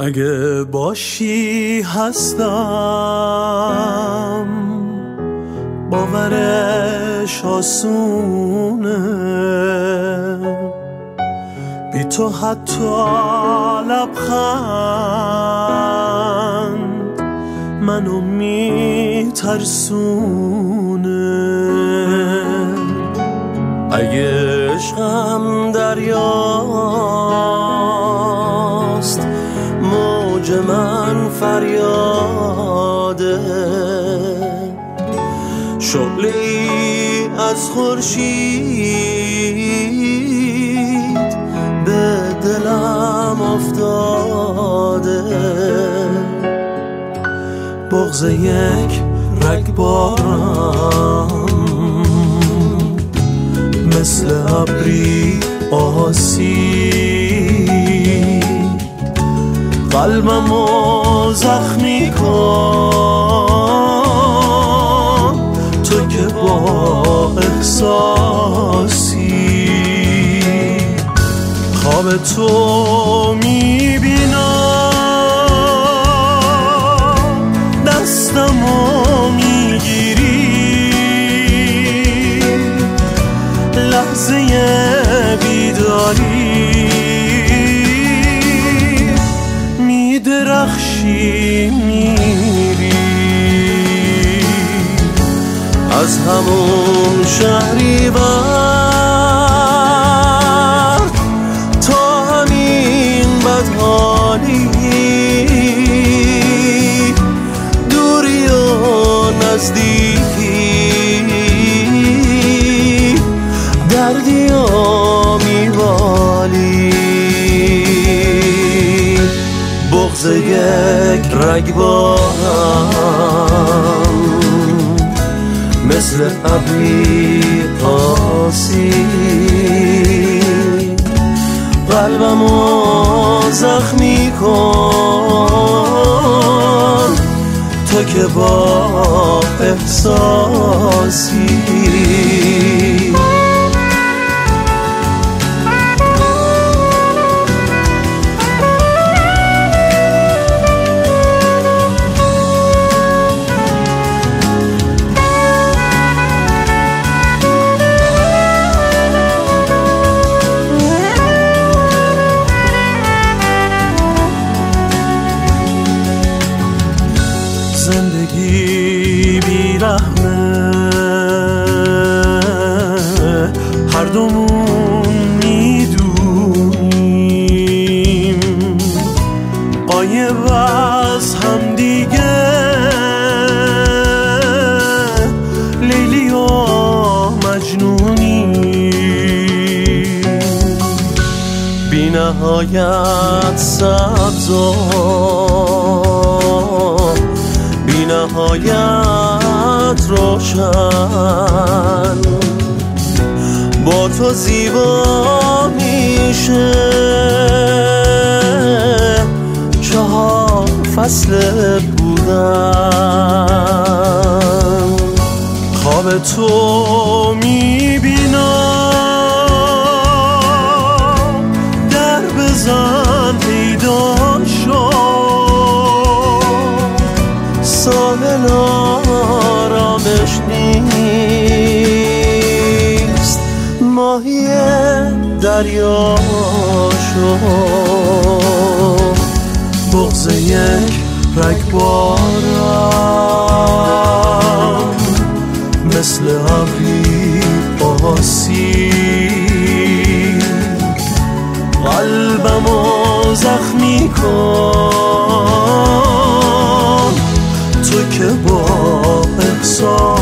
اگه باشی هستم، باورش آسونه، بی تو حتی لبخند منو میترسونه. اگه عشقم دریاست، موج من فریاده، شعله‌ای از خورشید به دلم افتاده. بغض یک رگبارم مثل ابری آسید، قلبمو زخمی کن تو که با احساسی. خواب تو میبینم، دستمو میگیری، لحظه بیداری میدرخشی، میری از همون شهریور تا همین بدحالی، دوری و نزدیکی، دردی و میوالی. بغض یک رگبارم مثل ابری آسید، قلبمو زخمی کن تو که با احساسی. زندگی بیرحمه، هر دومون میدونیم، غایب از هم دیگه، لیلی و مجنونیم، بی نهایت سبز و بی نهایت روشن، با تو زیبا میشه 4 فصل بودن. خواب تو میبینم، در بزن پیدا شو، ساحل آرامش نیست، ماهی دریا شو. بغض یک رگبارم مثل ابری آسید، قلبمو زخمی کن تو که با احساس.